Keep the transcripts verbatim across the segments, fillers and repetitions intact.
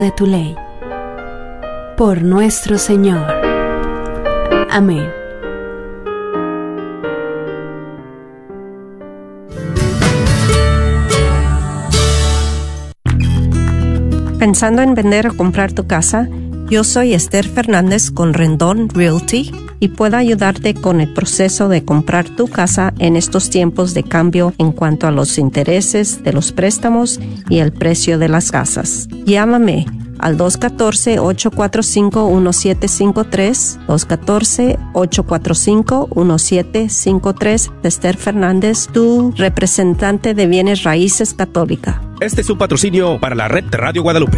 de tu ley. Por nuestro Señor. Amén. ¿Pensando en vender o comprar tu casa? Yo soy Esther Fernández con Rendón Realty y puedo ayudarte con el proceso de comprar tu casa en estos tiempos de cambio en cuanto a los intereses de los préstamos y el precio de las casas. Llámame al dos uno cuatro, ocho cuatro cinco, uno siete cinco tres, dos uno cuatro, ocho cuatro cinco, uno siete cinco tres. Esther Fernández, tu representante de bienes raíces católica. Este es un patrocinio para la red de Radio Guadalupe.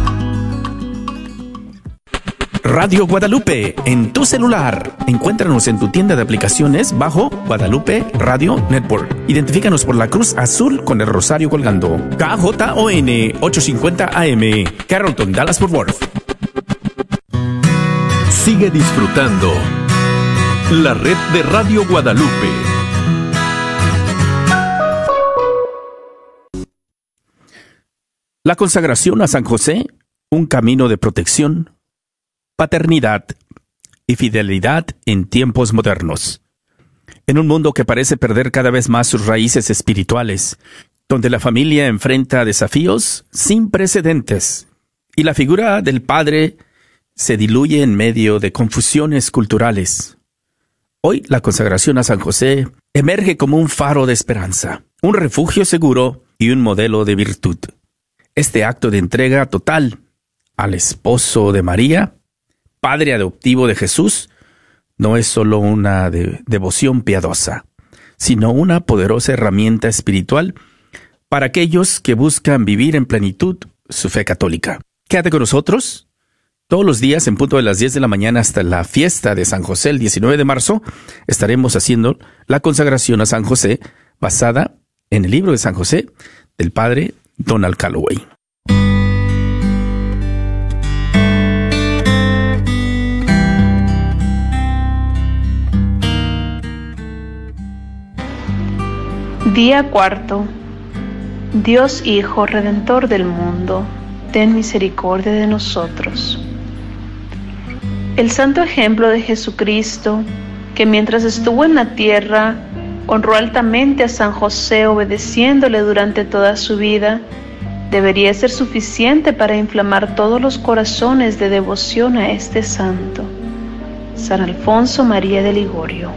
Radio Guadalupe, en tu celular. Encuéntranos en tu tienda de aplicaciones bajo Guadalupe Radio Network. Identifícanos por la cruz azul con el rosario colgando. K J O N ochocientos cincuenta A M, Carrollton, Dallas-Fort Worth. Sigue disfrutando la red de Radio Guadalupe. La consagración a San José, un camino de protección, paternidad y fidelidad en tiempos modernos. En un mundo que parece perder cada vez más sus raíces espirituales, donde la familia enfrenta desafíos sin precedentes y la figura del padre se diluye en medio de confusiones culturales. Hoy la consagración a San José emerge como un faro de esperanza, un refugio seguro y un modelo de virtud. Este acto de entrega total al esposo de María, padre adoptivo de Jesús, no es solo una de- devoción piadosa, sino una poderosa herramienta espiritual para aquellos que buscan vivir en plenitud su fe católica. Quédate con nosotros. Todos los días, en punto de las diez de la mañana hasta la fiesta de San José, el diecinueve de marzo, estaremos haciendo la consagración a San José, basada en el libro de San José del padre Donald Calloway. Día cuarto. Dios Hijo, Redentor del mundo, ten misericordia de nosotros. El santo ejemplo de Jesucristo, que mientras estuvo en la tierra, honró altamente a San José obedeciéndole durante toda su vida, debería ser suficiente para inflamar todos los corazones de devoción a este santo. San Alfonso María de Ligorio.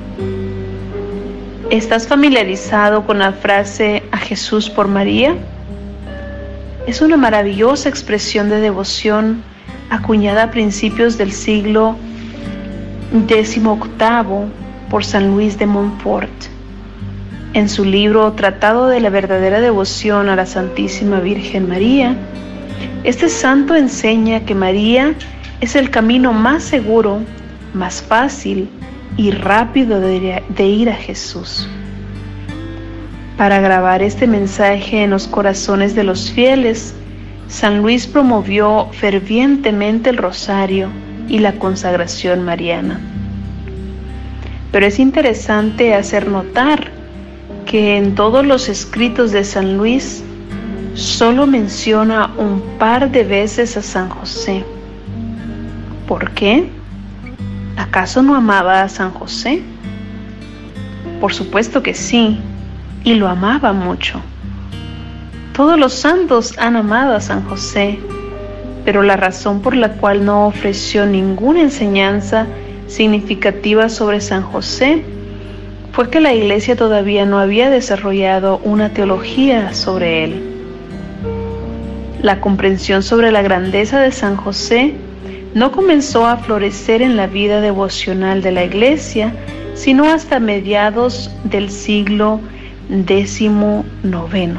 ¿Estás familiarizado con la frase "a Jesús por María"? Es una maravillosa expresión de devoción acuñada a principios del siglo decimoctavo por San Luis de Montfort. En su libro Tratado de la verdadera devoción a la Santísima Virgen María, este santo enseña que María es el camino más seguro, más fácil y rápido de, de ir a Jesús. Para grabar este mensaje en los corazones de los fieles, San Luis promovió fervientemente el rosario y la consagración mariana. Pero es interesante hacer notar que en todos los escritos de San Luis solo menciona un par de veces a San José. ¿Por qué? ¿Acaso no amaba a San José? Por supuesto que sí, y lo amaba mucho. Todos los santos han amado a San José, pero la razón por la cual no ofreció ninguna enseñanza significativa sobre San José fue que la Iglesia todavía no había desarrollado una teología sobre él. La comprensión sobre la grandeza de San José no comenzó a florecer en la vida devocional de la Iglesia, sino hasta mediados del siglo décimo noveno,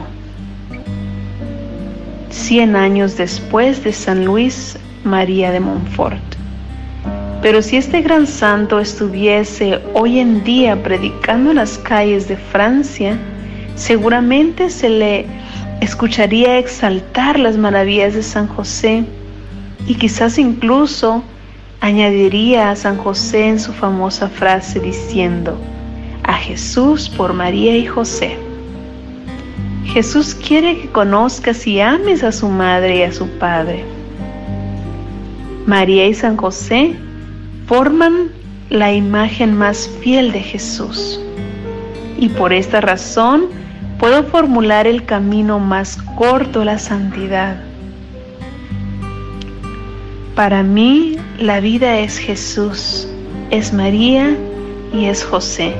cien años después de San Luis María de Montfort. Pero si este gran santo estuviese hoy en día predicando en las calles de Francia, seguramente se le escucharía exaltar las maravillas de San José y quizás incluso añadiría a San José en su famosa frase diciendo: "A Jesús por María y José". Jesús quiere que conozcas y ames a su madre y a su padre. María y San José forman la imagen más fiel de Jesús. Y por esta razón puedo formular el camino más corto a la santidad. Para mí, la vida es Jesús, es María y es José.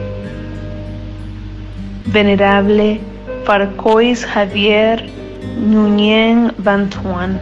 Venerable Farcois Javier Nguyen Van Thuan.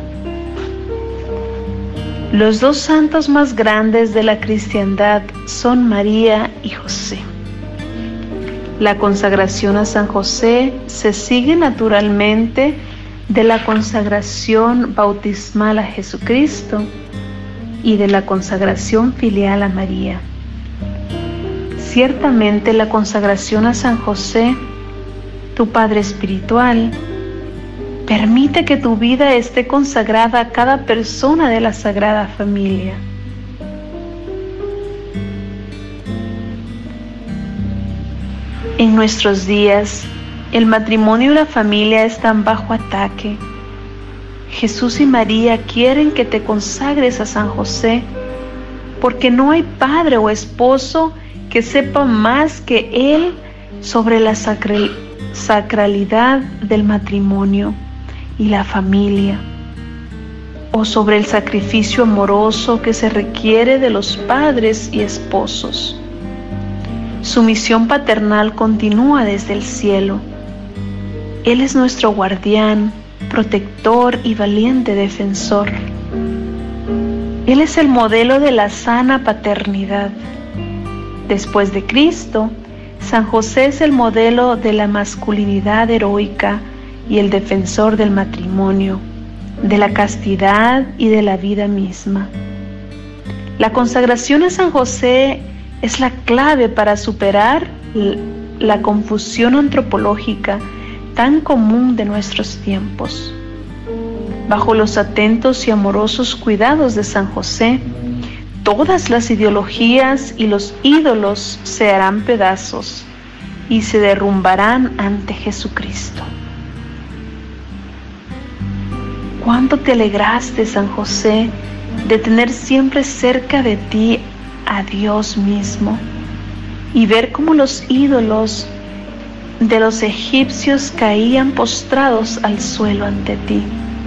Los dos santos más grandes de la cristiandad son María y José. La consagración a San José se sigue naturalmente de la consagración bautismal a Jesucristo y de la consagración filial a María. Ciertamente la consagración a San José, tu Padre espiritual, permite que tu vida esté consagrada a cada persona de la Sagrada Familia. En nuestros días, el matrimonio y la familia están bajo ataque. Jesús y María quieren que te consagres a San José, porque no hay padre o esposo que sepa más que él sobre la sacral, sacralidad del matrimonio y la familia, o sobre el sacrificio amoroso que se requiere de los padres y esposos. Su misión paternal continúa desde el cielo. Él es nuestro guardián, protector y valiente defensor. Él es el modelo de la sana paternidad. Después de Cristo, San José es el modelo de la masculinidad heroica y el defensor del matrimonio, de la castidad y de la vida misma. La consagración a San José es la clave para superar la confusión antropológica tan común de nuestros tiempos. Bajo los atentos y amorosos cuidados de San José, todas las ideologías y los ídolos se harán pedazos y se derrumbarán ante Jesucristo. ¿Cuánto te alegraste, San José, de tener siempre cerca de ti a Dios mismo y ver cómo los ídolos de los egipcios caían postrados al suelo ante ti?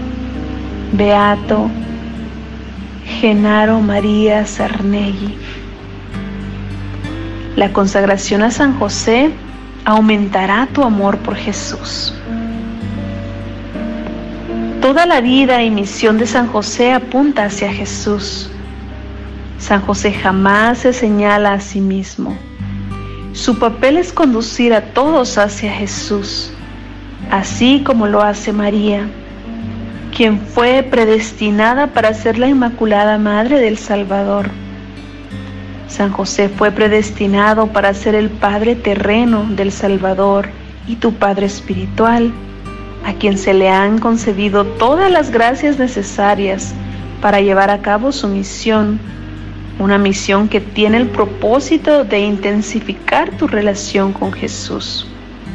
Beato Genaro María Sarnegui. La consagración a San José aumentará tu amor por Jesús. Toda la vida y misión de San José apunta hacia Jesús. San José jamás se señala a sí mismo. Su papel es conducir a todos hacia Jesús, así como lo hace María, quien fue predestinada para ser la Inmaculada Madre del Salvador. San José fue predestinado para ser el Padre terreno del Salvador y tu Padre espiritual, a quien se le han concedido todas las gracias necesarias para llevar a cabo su misión, una misión que tiene el propósito de intensificar tu relación con Jesús.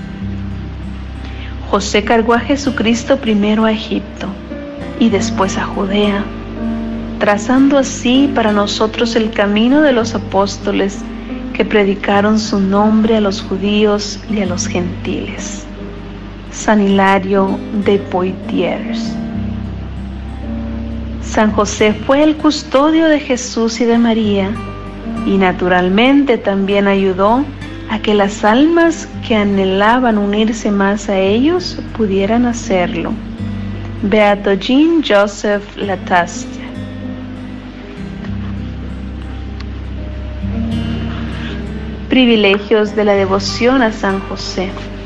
José cargó a Jesucristo primero a Egipto y después a Judea, trazando así para nosotros el camino de los apóstoles que predicaron su nombre a los judíos y a los gentiles. San Hilario de Poitiers. San José fue el custodio de Jesús y de María, y naturalmente también ayudó a que las almas que anhelaban unirse más a ellos pudieran hacerlo. Beato Jean-Joseph Lataste. Privilegios de la devoción a San José.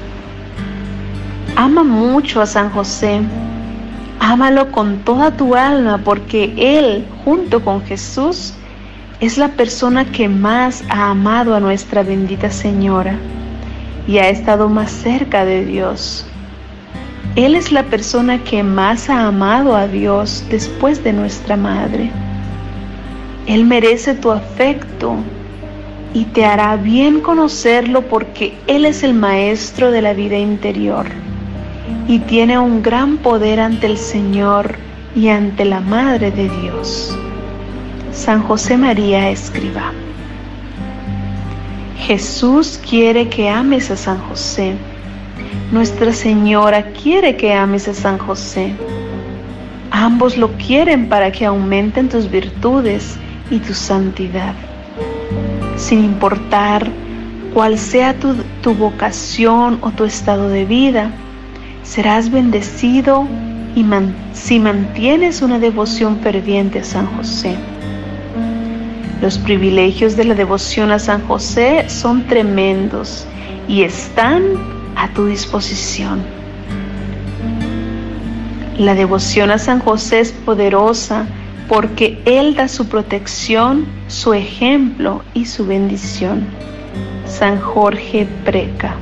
Ama mucho a San José. Ámalo con toda tu alma, porque Él, junto con Jesús, es la persona que más ha amado a nuestra bendita Señora y ha estado más cerca de Dios. Él es la persona que más ha amado a Dios después de nuestra Madre. Él merece tu afecto y te hará bien conocerlo, porque Él es el Maestro de la vida interior y tiene un gran poder ante el Señor y ante la Madre de Dios. San José María Escrivá. Jesús quiere que ames a San José. Nuestra Señora quiere que ames a San José. Ambos lo quieren para que aumenten tus virtudes y tu santidad. Sin importar cuál sea tu, tu vocación o tu estado de vida, serás bendecido y man, si mantienes una devoción ferviente a San José. Los privilegios de la devoción a San José son tremendos y están a tu disposición. La devoción a San José es poderosa porque Él da su protección, su ejemplo y su bendición. San Jorge Preca.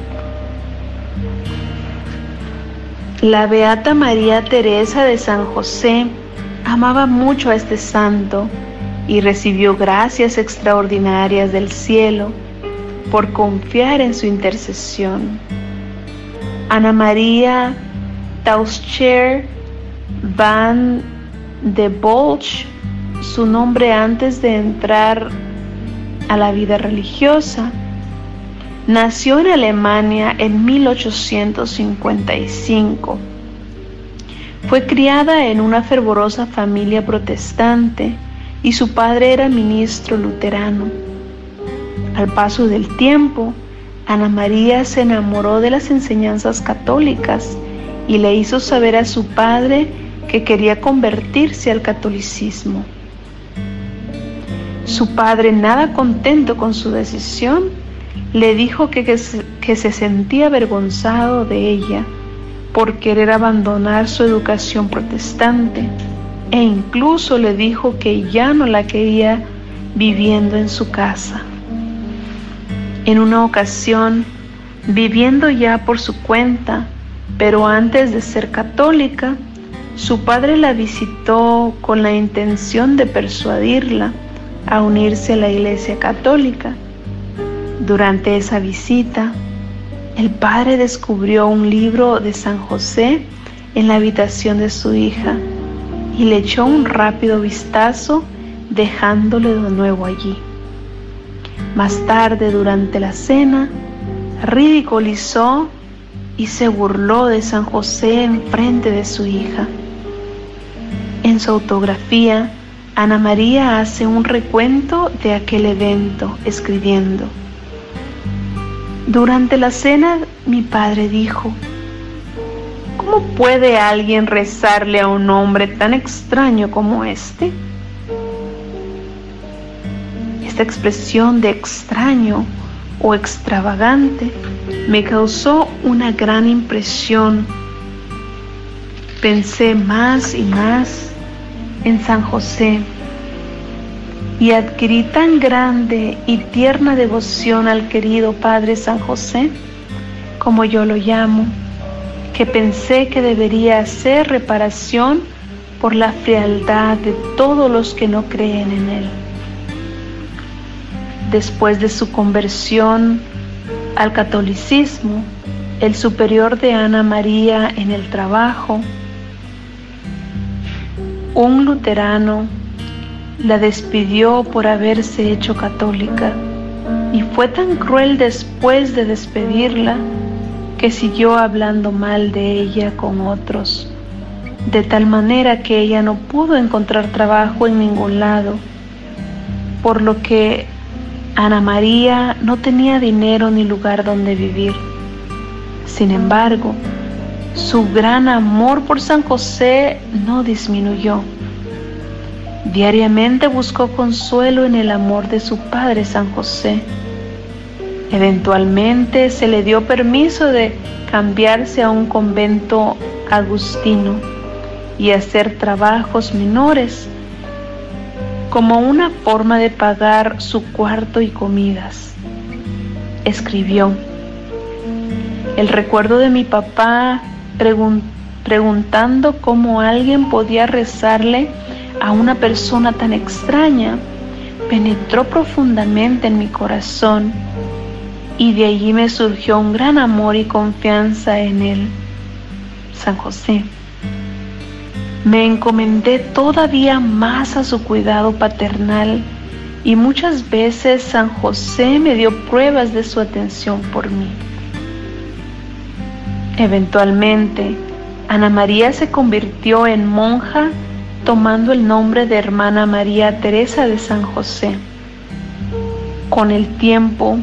La beata María Teresa de San José amaba mucho a este santo y recibió gracias extraordinarias del cielo por confiar en su intercesión. Ana María Tauscher van de Bolch, su nombre antes de entrar a la vida religiosa, nació en Alemania en mil ochocientos cincuenta y cinco. Fue criada en una fervorosa familia protestante y su padre era ministro luterano. Al paso del tiempo, Ana María se enamoró de las enseñanzas católicas y le hizo saber a su padre que quería convertirse al catolicismo. Su padre, nada contento con su decisión, le dijo que, que, se, que se sentía avergonzado de ella por querer abandonar su educación protestante, e incluso le dijo que ya no la quería viviendo en su casa. En una ocasión, viviendo ya por su cuenta, pero antes de ser católica, su padre la visitó con la intención de persuadirla a unirse a la Iglesia Católica. Durante esa visita, el padre descubrió un libro de San José en la habitación de su hija y le echó un rápido vistazo, dejándole de nuevo allí. Más tarde, durante la cena, ridiculizó y se burló de San José en frente de su hija. En su autografía, Ana María hace un recuento de aquel evento, escribiendo: durante la cena, mi padre dijo: ¿cómo puede alguien rezarle a un hombre tan extraño como este? Esta expresión de extraño o extravagante me causó una gran impresión. Pensé más y más en San José y adquirí tan grande y tierna devoción al querido Padre San José, como yo lo llamo, que pensé que debería hacer reparación por la frialdad de todos los que no creen en él. Después de su conversión al catolicismo, el superior de Ana María en el trabajo, un luterano, la despidió por haberse hecho católica, y fue tan cruel después de despedirla que siguió hablando mal de ella con otros, de tal manera que ella no pudo encontrar trabajo en ningún lado, por lo que Ana María no tenía dinero ni lugar donde vivir. Sin embargo, su gran amor por San José no disminuyó. Diariamente buscó consuelo en el amor de su padre San José. Eventualmente se le dio permiso de cambiarse a un convento agustino y hacer trabajos menores como una forma de pagar su cuarto y comidas. Escribió: el recuerdo de mi papá pregun- preguntando cómo alguien podía rezarle a una persona tan extraña penetró profundamente en mi corazón, y de allí me surgió un gran amor y confianza en él. San José. Me encomendé todavía más a su cuidado paternal y muchas veces San José me dio pruebas de su atención por mí. Eventualmente, Ana María se convirtió en monja tomando el nombre de Hermana María Teresa de San José. Con el tiempo,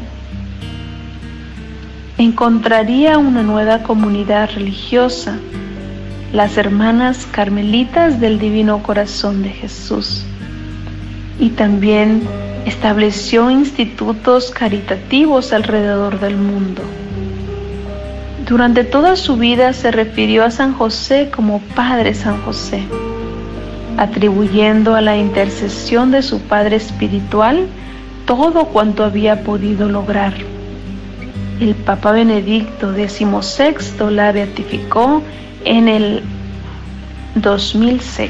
encontraría una nueva comunidad religiosa, las Hermanas Carmelitas del Divino Corazón de Jesús, y también estableció institutos caritativos alrededor del mundo. Durante toda su vida se refirió a San José como Padre San José, atribuyendo a la intercesión de su Padre espiritual todo cuanto había podido lograr. El Papa Benedicto decimosexto la beatificó en el dos mil seis.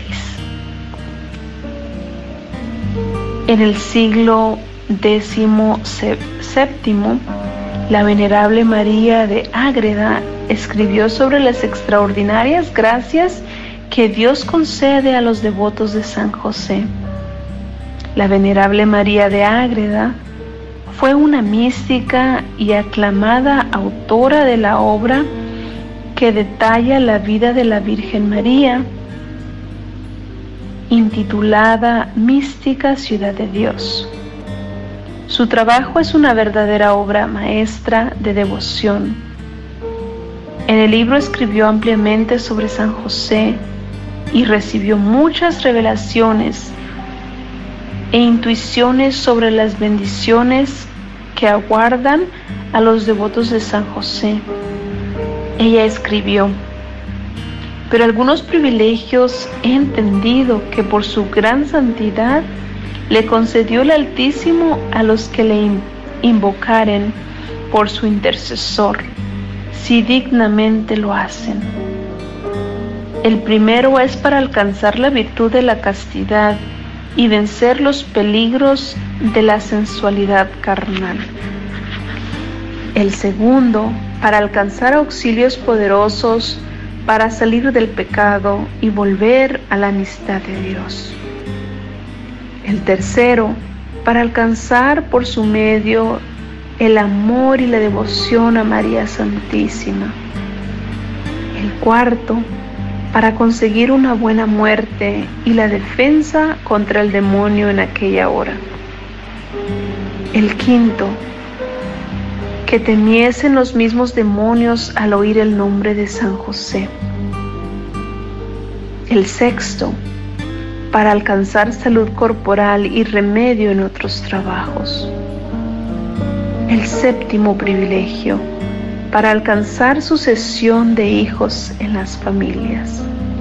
En el siglo décimo séptimo, la Venerable María de Ágreda escribió sobre las extraordinarias gracias que Dios concede a los devotos de San José. La Venerable María de Ágreda fue una mística y aclamada autora de la obra que detalla la vida de la Virgen María, intitulada Mística Ciudad de Dios. Su trabajo es una verdadera obra maestra de devoción. En el libro escribió ampliamente sobre San José y recibió muchas revelaciones e intuiciones sobre las bendiciones que aguardan a los devotos de San José. Ella escribió: pero algunos privilegios he entendido que por su gran santidad le concedió el Altísimo a los que le invocaren por su intercesor, si dignamente lo hacen. El primero es para alcanzar la virtud de la castidad y vencer los peligros de la sensualidad carnal. El segundo, para alcanzar auxilios poderosos para salir del pecado y volver a la amistad de Dios. El tercero, para alcanzar por su medio el amor y la devoción a María Santísima. El cuarto, para conseguir una buena muerte y la defensa contra el demonio en aquella hora. El quinto, que temiesen los mismos demonios al oír el nombre de San José. El sexto, para alcanzar salud corporal y remedio en otros trabajos. El séptimo privilegio, para alcanzar sucesión de hijos en las familias.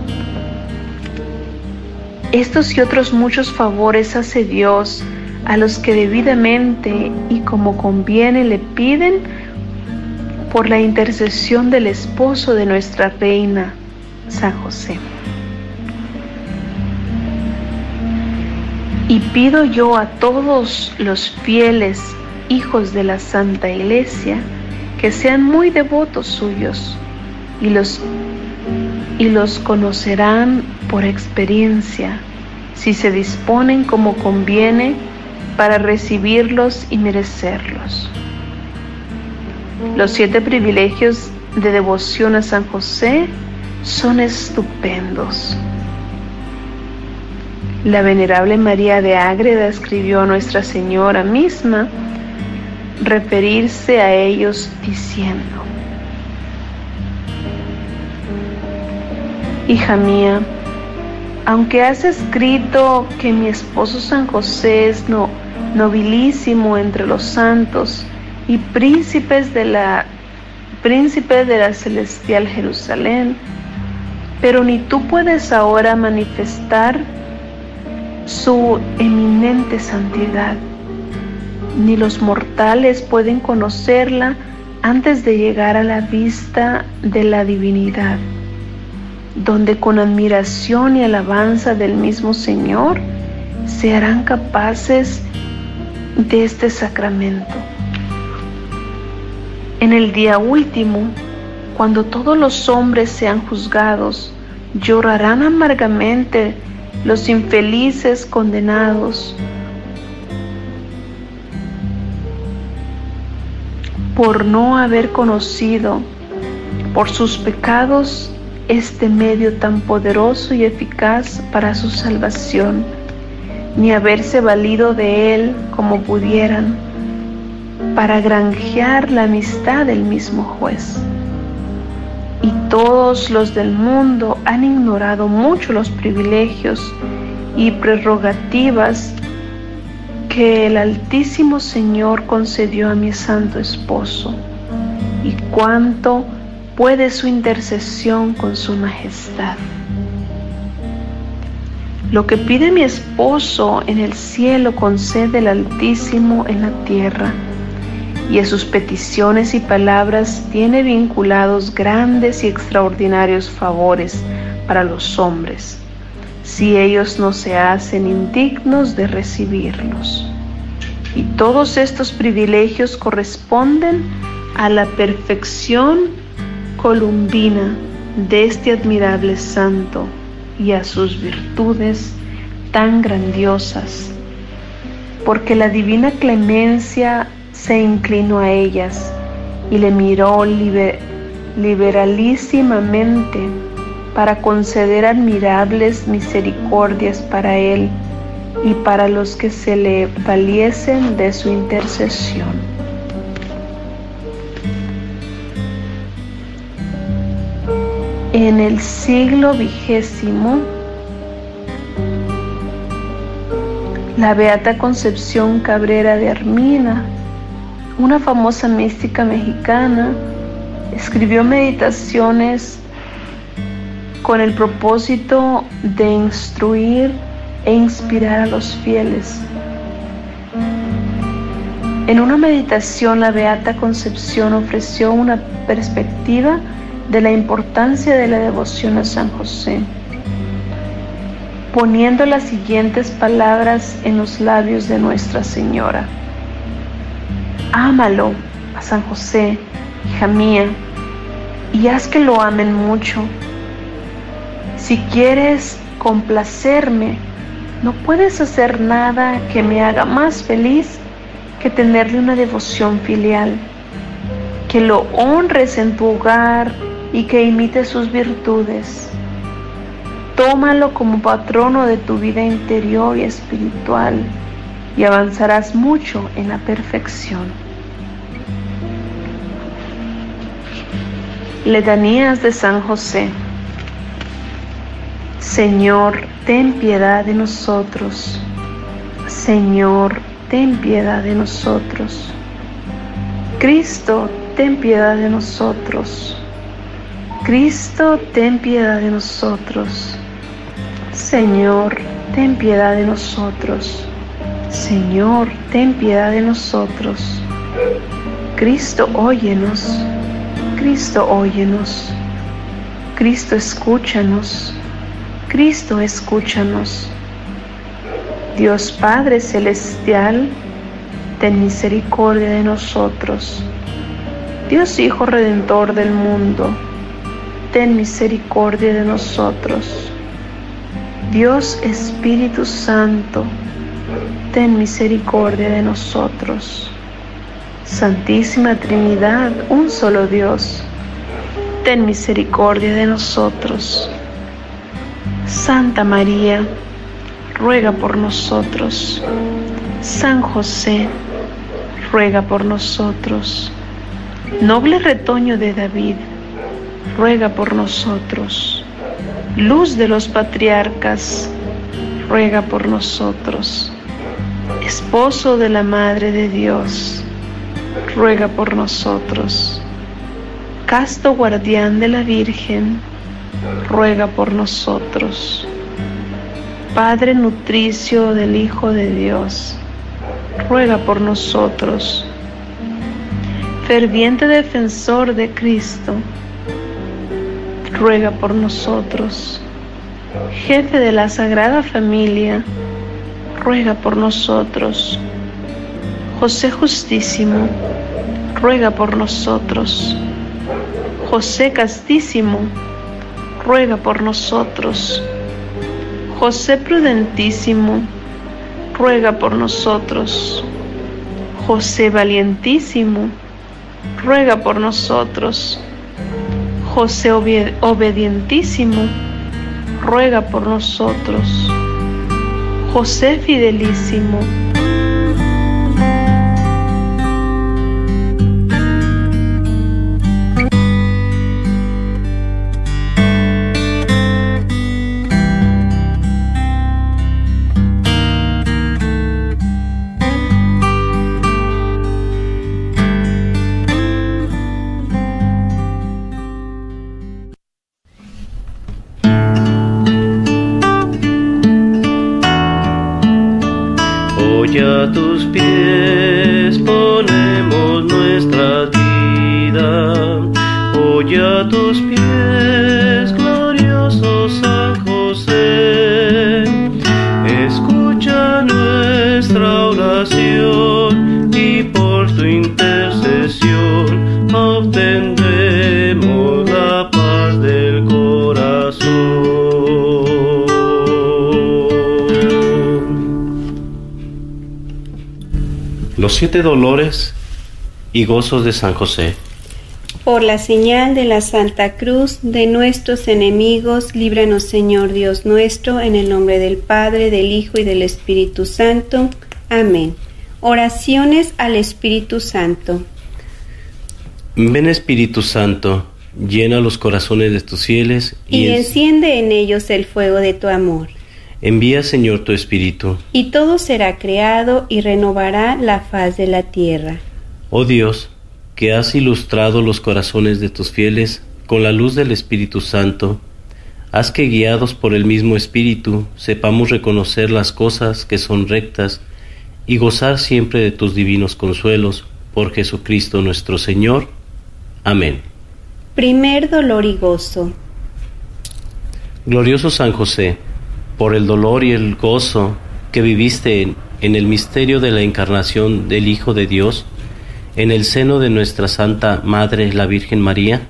Estos y otros muchos favores hace Dios a los que debidamente y como conviene le piden por la intercesión del esposo de nuestra reina, San José. Y pido yo a todos los fieles hijos de la Santa Iglesia que sean muy devotos suyos y los, y los conocerán por experiencia si se disponen como conviene para recibirlos y merecerlos. Los siete privilegios de devoción a San José son estupendos. La Venerable María de Ágreda escribió a Nuestra Señora misma referirse a ellos diciendo: hija mía, aunque has escrito que mi esposo San José es no, nobilísimo entre los santos y príncipes de la, príncipe de la celestial Jerusalén, pero ni tú puedes ahora manifestar su eminente santidad, ni los mortales pueden conocerla antes de llegar a la vista de la divinidad, donde con admiración y alabanza del mismo Señor se harán capaces de este sacramento. En el día último, cuando todos los hombres sean juzgados, Llorarán amargamente los infelices condenados por no haber conocido por sus pecados este medio tan poderoso y eficaz para su salvación, ni haberse valido de él como pudieran para granjear la amistad del mismo juez. Y todos los del mundo han ignorado mucho los privilegios y prerrogativas que el Altísimo Señor concedió a mi santo esposo, y cuánto puede su intercesión con su majestad. Lo que pide mi esposo en el cielo concede el Altísimo en la tierra, y en sus peticiones y palabras tiene vinculados grandes y extraordinarios favores para los hombres, si ellos no se hacen indignos de recibirlos. Y todos estos privilegios corresponden a la perfección columbina de este admirable santo y a sus virtudes tan grandiosas, porque la divina clemencia se inclinó a ellas y le miró liber, liberalísimamente para conceder admirables misericordias para él y para los que se le valiesen de su intercesión. En el siglo vigésimo, la Beata Concepción Cabrera de Armina, una famosa mística mexicana, escribió meditaciones con el propósito de instruir e inspirar a los fieles. En una meditación, la Beata Concepción ofreció una perspectiva de la importancia de la devoción a San José, poniendo las siguientes palabras en los labios de Nuestra Señora: ámalo a San José, hija mía, y haz que lo amen mucho. Si quieres complacerme, no puedes hacer nada que me haga más feliz que tenerle una devoción filial, que lo honres en tu hogar y que imites sus virtudes. Tómalo como patrono de tu vida interior y espiritual y avanzarás mucho en la perfección. Letanías de San José. Señor, ten piedad de nosotros. Señor, ten piedad de nosotros. Cristo, ten piedad de nosotros. Cristo, ten piedad de nosotros. Señor, ten piedad de nosotros. Señor, ten piedad de nosotros. Cristo, óyenos. Cristo, óyenos. Cristo, escúchanos. Cristo, escúchanos. Dios Padre Celestial, ten misericordia de nosotros. Dios Hijo Redentor del mundo, ten misericordia de nosotros. Dios Espíritu Santo, ten misericordia de nosotros. Santísima Trinidad, un solo Dios, ten misericordia de nosotros. Santa María, ruega por nosotros. San José, ruega por nosotros. Noble retoño de David, ruega por nosotros. Luz de los patriarcas, ruega por nosotros. Esposo de la Madre de Dios, ruega por nosotros. Casto guardián de la Virgen, ruega por nosotros. Padre nutricio del Hijo de Dios, ruega por nosotros. Ferviente defensor de Cristo, ruega por nosotros. Jefe de la Sagrada Familia, ruega por nosotros. José Justísimo, ruega por nosotros. José Castísimo, ruega por nosotros. José prudentísimo, ruega por nosotros. José valientísimo, ruega por nosotros. José obedi- obedientísimo, ruega por nosotros. José fidelísimo, Hoy a tus pies ponemos nuestra vida, hoy a tus pies, glorioso San José, escucha nuestra oración y por tu intercesión obtendremos la paz del corazón. Los siete dolores y gozos de San José. Por la señal de la Santa Cruz de nuestros enemigos, líbranos, Señor Dios nuestro, en el nombre del Padre, del Hijo y del Espíritu Santo. Amén. Oraciones al Espíritu Santo. Ven, Espíritu Santo, llena los corazones de tus fieles y, y enciende en ellos el fuego de tu amor. Envía, Señor, tu Espíritu, y todo será creado y renovará la faz de la tierra. Oh Dios, que has ilustrado los corazones de tus fieles con la luz del Espíritu Santo, haz que, guiados por el mismo Espíritu, sepamos reconocer las cosas que son rectas y gozar siempre de tus divinos consuelos, por Jesucristo nuestro Señor. Amén. Primer dolor y gozo. Glorioso San José, por el dolor y el gozo que viviste en, en el misterio de la encarnación del Hijo de Dios, en el seno de nuestra Santa Madre, la Virgen María,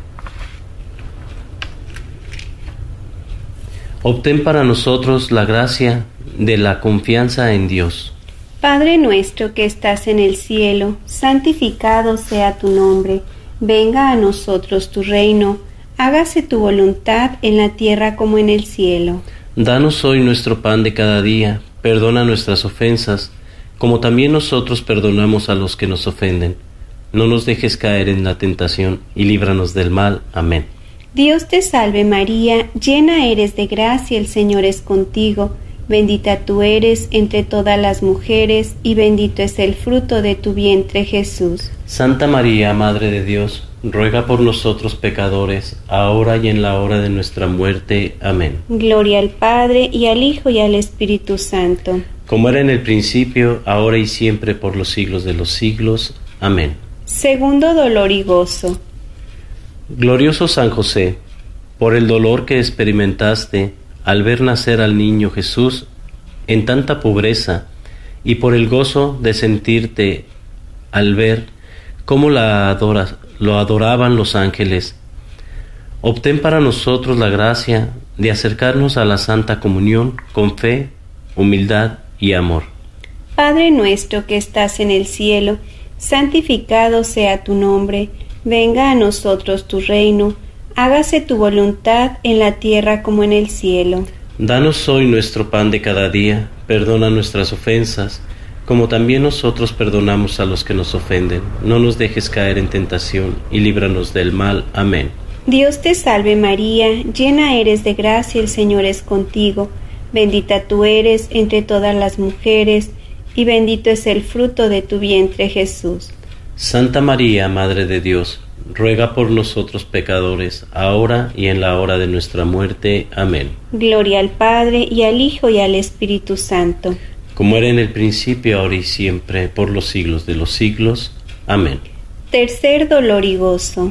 obtén para nosotros la gracia de la confianza en Dios. Padre nuestro que estás en el cielo, santificado sea tu nombre. Venga a nosotros tu reino. Hágase tu voluntad en la tierra como en el cielo. Danos hoy nuestro pan de cada día. Perdona nuestras ofensas, como también nosotros perdonamos a los que nos ofenden. No nos dejes caer en la tentación, y líbranos del mal. Amén. Dios te salve María, llena eres de gracia, el Señor es contigo. Bendita tú eres entre todas las mujeres, y bendito es el fruto de tu vientre, Jesús. Santa María, Madre de Dios, ruega por nosotros pecadores, ahora y en la hora de nuestra muerte. Amén. Gloria al Padre, y al Hijo, y al Espíritu Santo. Como era en el principio, ahora y siempre, por los siglos de los siglos. Amén. Segundo dolor y gozo. Glorioso San José, por el dolor que experimentaste al ver nacer al niño Jesús en tanta pobreza, y por el gozo de sentirte al ver cómo la adoras, lo adoraban los ángeles, obtén para nosotros la gracia de acercarnos a la Santa Comunión con fe, humildad y amor. Padre nuestro que estás en el cielo, santificado sea tu nombre. Venga a nosotros tu reino. Hágase tu voluntad en la tierra como en el cielo. Danos hoy nuestro pan de cada día. Perdona nuestras ofensas, como también nosotros perdonamos a los que nos ofenden. No nos dejes caer en tentación, y líbranos del mal. Amén. Dios te salve María, llena eres de gracia, el Señor es contigo. Bendita tú eres entre todas las mujeres, y bendito es el fruto de tu vientre, Jesús. Santa María, Madre de Dios, ruega por nosotros pecadores, ahora y en la hora de nuestra muerte. Amén. Gloria al Padre, y al Hijo, y al Espíritu Santo. Como era en el principio, ahora y siempre, por los siglos de los siglos. Amén. Tercer dolor y gozo.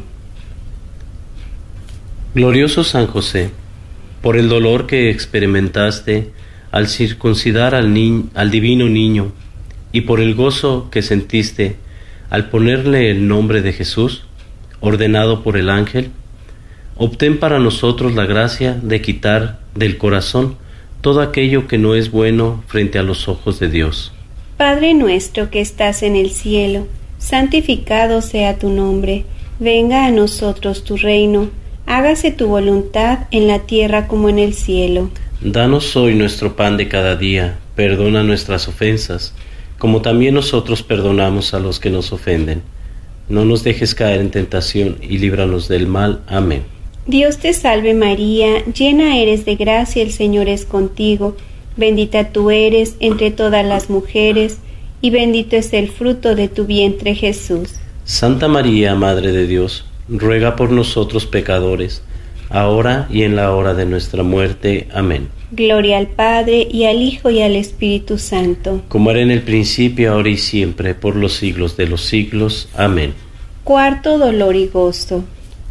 Glorioso San José, por el dolor que experimentaste al circuncidar al, ni- al divino niño, y por el gozo que sentiste al ponerle el nombre de Jesús, ordenado por el ángel, obtén para nosotros la gracia de quitar del corazón todo aquello que no es bueno frente a los ojos de Dios. Padre nuestro que estás en el cielo, santificado sea tu nombre, venga a nosotros tu reino, hágase tu voluntad en la tierra como en el cielo. Danos hoy nuestro pan de cada día, perdona nuestras ofensas, como también nosotros perdonamos a los que nos ofenden. No nos dejes caer en tentación y líbranos del mal. Amén. Dios te salve María, llena eres de gracia, el Señor es contigo, bendita tú eres entre todas las mujeres, y bendito es el fruto de tu vientre Jesús. Santa María, Madre de Dios, ruega por nosotros pecadores, ahora y en la hora de nuestra muerte. Amén. Gloria al Padre, y al Hijo, y al Espíritu Santo. Como era en el principio, ahora y siempre, por los siglos de los siglos. Amén. Cuarto dolor y gozo.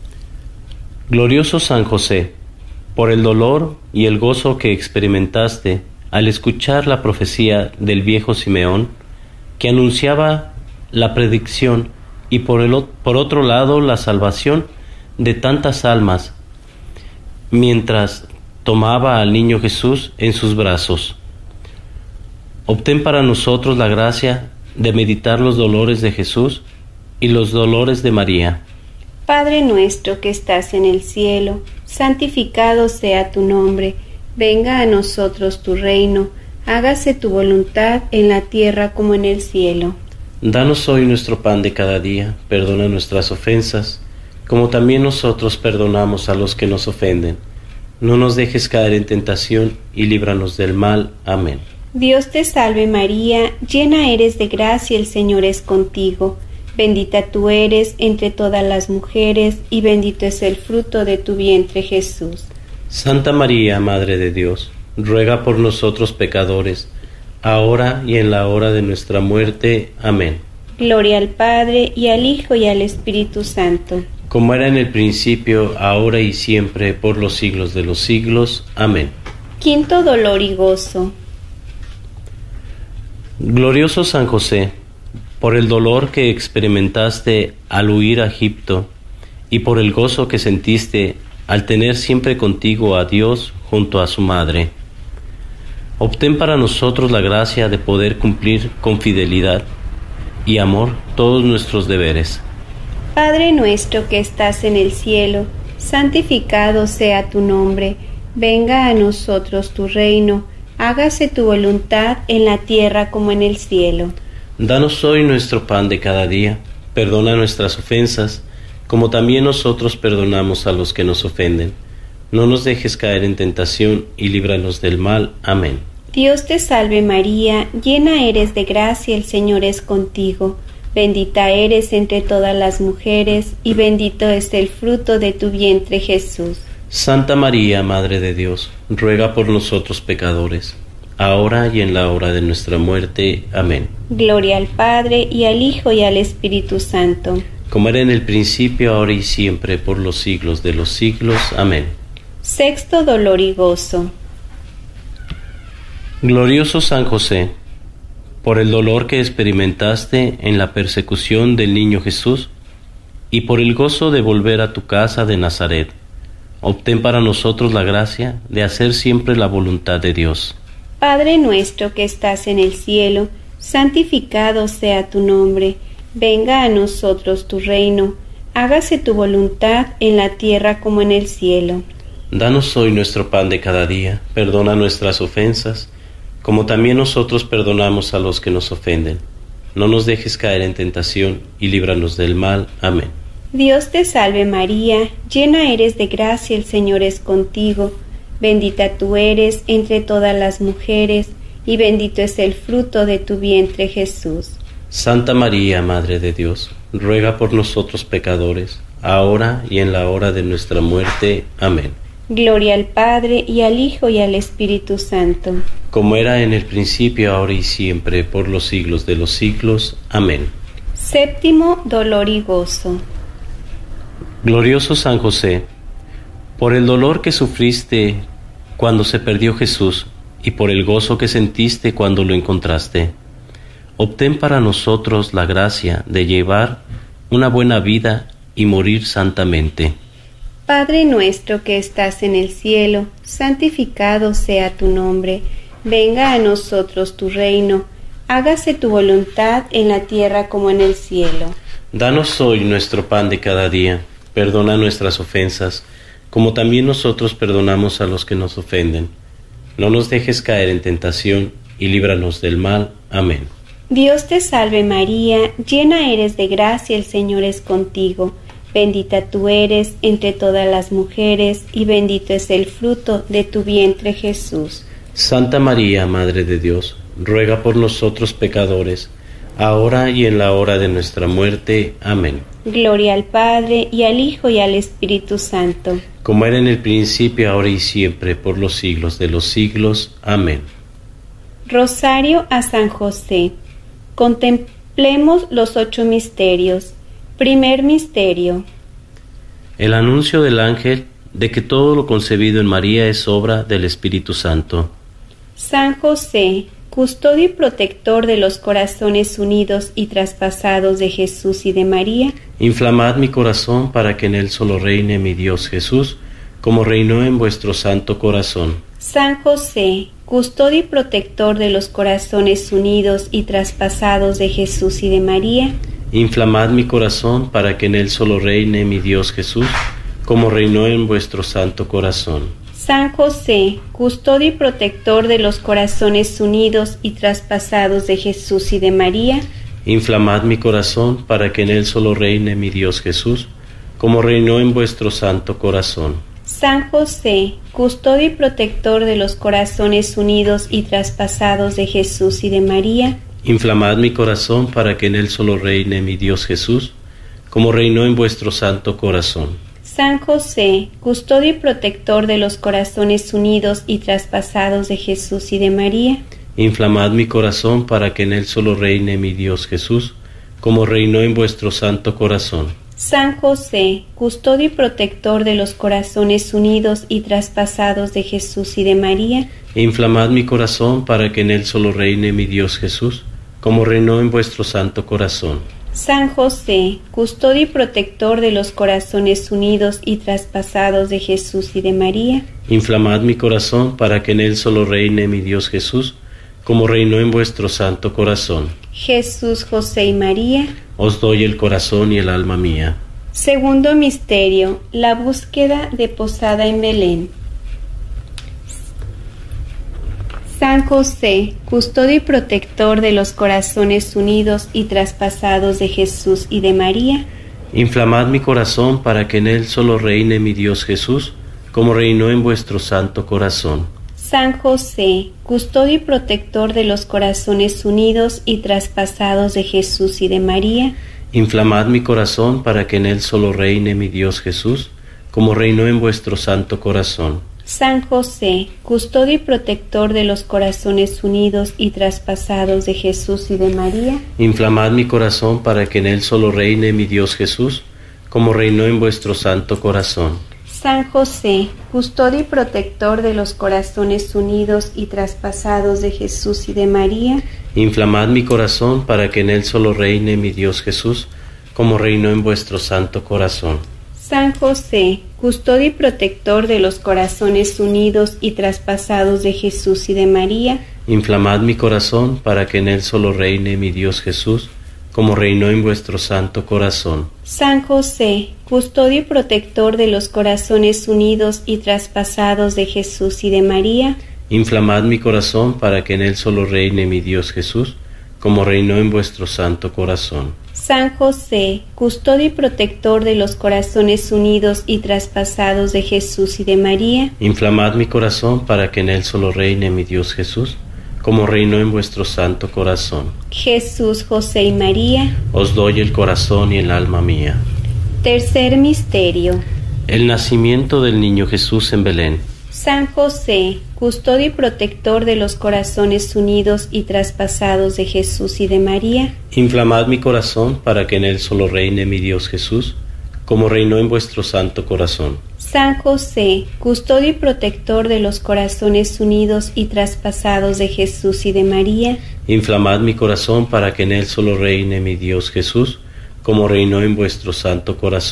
Glorioso San José, por el dolor y el gozo que experimentaste al escuchar la profecía del viejo Simeón, que anunciaba la predicción, y por, el, por otro lado la salvación de tantas almas, mientras tomaba al niño Jesús en sus brazos. Obtén para nosotros la gracia de meditar los dolores de Jesús y los dolores de María. Padre nuestro que estás en el cielo, santificado sea tu nombre, venga a nosotros tu reino, hágase tu voluntad en la tierra como en el cielo. Danos hoy nuestro pan de cada día, perdona nuestras ofensas, como también nosotros perdonamos a los que nos ofenden. No nos dejes caer en tentación y líbranos del mal. Amén. Dios te salve María, llena eres de gracia, el Señor es contigo. Bendita tú eres entre todas las mujeres, y bendito es el fruto de tu vientre Jesús. Santa María, Madre de Dios, ruega por nosotros pecadores, ahora y en la hora de nuestra muerte. Amén. Gloria al Padre, y al Hijo, y al Espíritu Santo. Como era en el principio, ahora y siempre, por los siglos de los siglos. Amén. Quinto dolor y gozo. Glorioso San José, por el dolor que experimentaste al huir a Egipto, y por el gozo que sentiste al tener siempre contigo a Dios junto a su madre, obtén para nosotros la gracia de poder cumplir con fidelidad y amor todos nuestros deberes. Padre nuestro que estás en el cielo, santificado sea tu nombre, venga a nosotros tu reino, hágase tu voluntad en la tierra como en el cielo. Danos hoy nuestro pan de cada día, perdona nuestras ofensas, como también nosotros perdonamos a los que nos ofenden. No nos dejes caer en tentación y líbranos del mal. Amén. Dios te salve María, llena eres de gracia, el Señor es contigo. Bendita eres entre todas las mujeres, y bendito es el fruto de tu vientre Jesús. Santa María, Madre de Dios, ruega por nosotros pecadores, ahora y en la hora de nuestra muerte. Amén. Gloria al Padre, y al Hijo, y al Espíritu Santo. Como era en el principio, ahora y siempre, por los siglos de los siglos. Amén. Sexto dolor y gozo. Glorioso San José, por el dolor que experimentaste en la persecución del niño Jesús, y por el gozo de volver a tu casa de Nazaret, obtén para nosotros la gracia de hacer siempre la voluntad de Dios. Padre nuestro que estás en el cielo, santificado sea tu nombre, venga a nosotros tu reino, hágase tu voluntad en la tierra como en el cielo. Danos hoy nuestro pan de cada día, perdona nuestras ofensas, como también nosotros perdonamos a los que nos ofenden. No nos dejes caer en tentación y líbranos del mal. Amén. Dios te salve María, llena eres de gracia, el Señor es contigo. Bendita tú eres entre todas las mujeres, y bendito es el fruto de tu vientre Jesús. Santa María, Madre de Dios, ruega por nosotros pecadores, ahora y en la hora de nuestra muerte. Amén. Gloria al Padre, y al Hijo, y al Espíritu Santo. Como era en el principio, ahora y siempre, por los siglos de los siglos. Amén. Séptimo dolor y gozo. Glorioso San José, por el dolor que sufriste cuando se perdió Jesús, y por el gozo que sentiste cuando lo encontraste, obtén para nosotros la gracia de llevar una buena vida y morir santamente. Padre nuestro que estás en el cielo, santificado sea tu nombre. Venga a nosotros tu reino. Hágase tu voluntad en la tierra como en el cielo. Danos hoy nuestro pan de cada día. Perdona nuestras ofensas, como también nosotros perdonamos a los que nos ofenden. No nos dejes caer en tentación, y líbranos del mal. Amén. Dios te salve María, llena eres de gracia, el Señor es contigo. Bendita tú eres entre todas las mujeres, y bendito es el fruto de tu vientre Jesús. Santa María, Madre de Dios, ruega por nosotros pecadores, ahora y en la hora de nuestra muerte. Amén. Gloria al Padre, y al Hijo, y al Espíritu Santo. Como era en el principio, ahora y siempre, por los siglos de los siglos. Amén. Rosario a San José. Contemplemos los ocho misterios. Primer misterio. El anuncio del ángel de que todo lo concebido en María es obra del Espíritu Santo. San José, custodio y protector de los corazones unidos y traspasados de Jesús y de María. Inflamad mi corazón para que en él solo reine mi Dios Jesús, como reinó en vuestro santo corazón. San José, custodio y protector de los corazones unidos y traspasados de Jesús y de María. Inflamad mi corazón para que en él solo reine mi Dios Jesús, como reinó en vuestro santo corazón. San José, custodio y protector de los corazones unidos y traspasados de Jesús y de María. Inflamad mi corazón para que en él solo reine mi Dios Jesús, como reinó en vuestro santo corazón. San José, custodio y protector de los corazones unidos y traspasados de Jesús y de María. Inflamad mi corazón para que en él solo reine mi Dios Jesús, como reinó en vuestro santo corazón. San José, custodio y protector de los corazones unidos y traspasados de Jesús y de María. Inflamad mi corazón para que en él solo reine mi Dios Jesús, como reinó en vuestro santo corazón. San José, custodio y protector de los corazones unidos y traspasados de Jesús y de María. Inflamad mi corazón para que en él solo reine mi Dios Jesús, como reinó en vuestro santo corazón. San José, custodio y protector de los corazones unidos y traspasados de Jesús y de María. Inflamad mi corazón para que en él solo reine mi Dios Jesús, como reinó en vuestro santo corazón. Jesús, José y María, os doy el corazón y el alma mía. Segundo misterio, la búsqueda de posada en Belén. San José, custodio y protector de los corazones unidos y traspasados de Jesús y de María. Inflamad mi corazón para que en él solo reine mi Dios Jesús, como reinó en vuestro santo corazón. San José, custodio y protector de los corazones unidos y traspasados de Jesús y de María. Inflamad mi corazón para que en él solo reine mi Dios Jesús, como reinó en vuestro santo corazón. San José, custodio y protector de los corazones unidos y traspasados de Jesús y de María. Inflamad mi corazón para que en él solo reine mi Dios Jesús, como reinó en vuestro santo corazón. San José, custodio y protector de los corazones unidos y traspasados de Jesús y de María. Inflamad mi corazón para que en él solo reine mi Dios Jesús, como reinó en vuestro santo corazón. San José, custodio y protector de los corazones unidos y traspasados de Jesús y de María. Inflamad mi corazón para que en él solo reine mi Dios Jesús, como reinó en vuestro santo corazón. San José, custodio y protector de los corazones unidos y traspasados de Jesús y de María. Inflamad mi corazón para que en él solo reine mi Dios Jesús, como reinó en vuestro santo corazón. San José, custodio y protector de los corazones unidos y traspasados de Jesús y de María. Inflamad mi corazón para que en él solo reine mi Dios Jesús, como reinó en vuestro santo corazón. Jesús, José y María, os doy el corazón y el alma mía. Tercer misterio. El nacimiento del niño Jesús en Belén. San José, custodio y protector de los corazones unidos y traspasados de Jesús y de María. Inflamad mi corazón para que en él solo reine mi Dios Jesús, como reinó en vuestro santo corazón. San José, custodio y protector de los corazones unidos y traspasados de Jesús y de María. Inflamad mi corazón para que en él solo reine mi Dios Jesús, como reinó en vuestro santo corazón.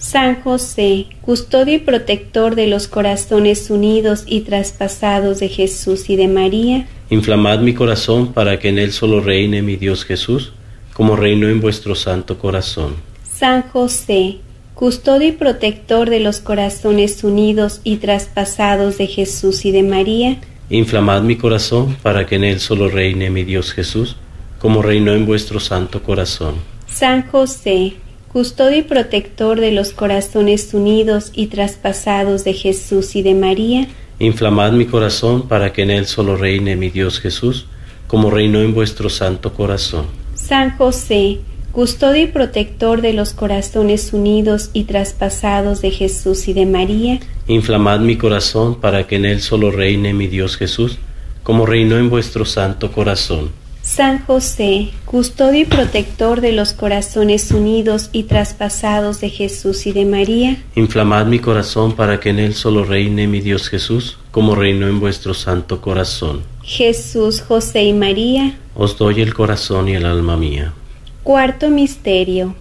San José, custodio y protector de los corazones unidos y traspasados de Jesús y de María, inflamad mi corazón para que en él solo reine mi Dios Jesús, como reinó en vuestro santo corazón. San José, custodio y protector de los corazones unidos y traspasados de Jesús y de María, inflamad mi corazón para que en él solo reine mi Dios Jesús, como reinó en vuestro santo corazón. San José, custodio y protector de los corazones unidos y traspasados de Jesús y de María, inflamad mi corazón para que en él solo reine mi Dios Jesús, como reinó en vuestro santo corazón. San José, custodio y protector de los corazones unidos y traspasados de Jesús y de María, inflamad mi corazón para que en él solo reine mi Dios Jesús, como reinó en vuestro santo corazón. San José, custodio y protector de los corazones unidos y traspasados de Jesús y de María, inflamad mi corazón para que en él solo reine mi Dios Jesús, como reinó en vuestro santo corazón. Jesús, José y María, os doy el corazón y el alma mía. Cuarto misterio.